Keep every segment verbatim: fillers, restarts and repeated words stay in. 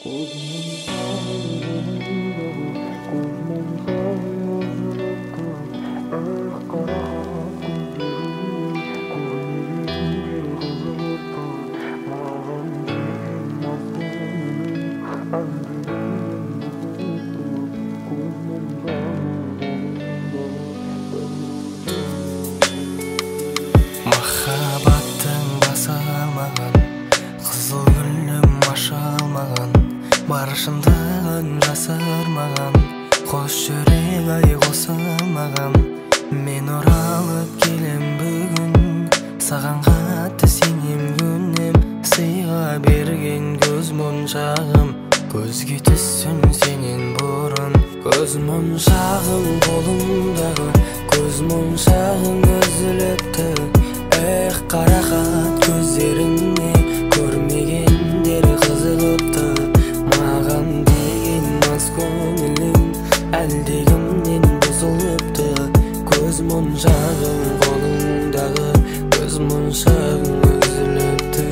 Махаббаттың баса алмаған, қызыл гүлім аша алмаған, бар шындығын жасырмаған, қос жүрек ай қосылмаған. Мен оралып келем бүгін, саған қатты сенем күнім, сыйға берген көз моншағым, көзге түссін сенен бұрын. Көз моншағым қолыңдағы, көз моншағың үзіліпті. Эх, қарақат көздеріңе көрмегендер қызығыпты. Маған деген мас көңілім әлдегімнен бұзылыпты. Көз моншағым қолыңдағы, көз моншағың үзіліпті.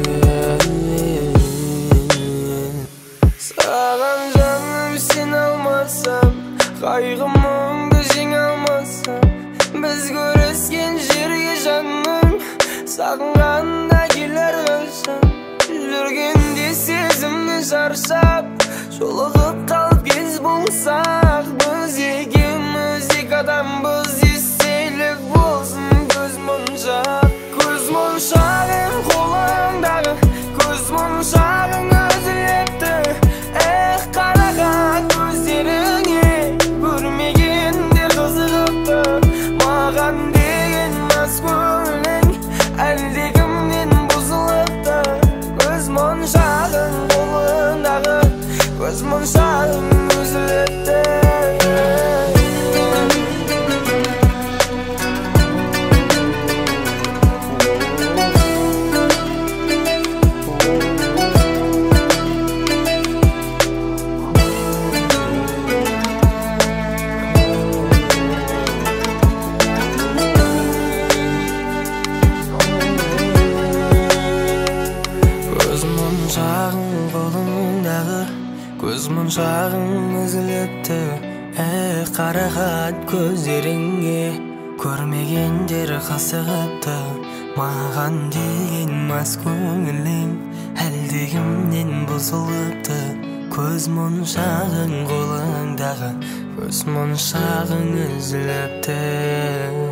Саған жаным сен алмасам, қайғымыңды жеңе алмасам, біз көріскен жерге жаным, сағынғанда келер қашан. Жүргенде сезімді шаршап, жолығып қалып кез болсақ, біз екеуміз екі адамбыз, естелік болсын көз моншақ. Көз моншағым қолыңдағы, көз моншағың үзіліпті. Эх, қарақат көздеріңе көрмегендер қызығыпты. Маған деген мас көңілің әлдегімнен бұзылыпты. Көз моншағың қолыңдағы, көз моншағың үзіліпті. Көз моншағың үзіліпті. Эх, қарақат көздеріңе көрмегендер қызығыпты. Маған деген мас көңілің әлдегімнен бұзылыпты. Көз моншағың қолыңдағы, көз моншағың үзіліпті.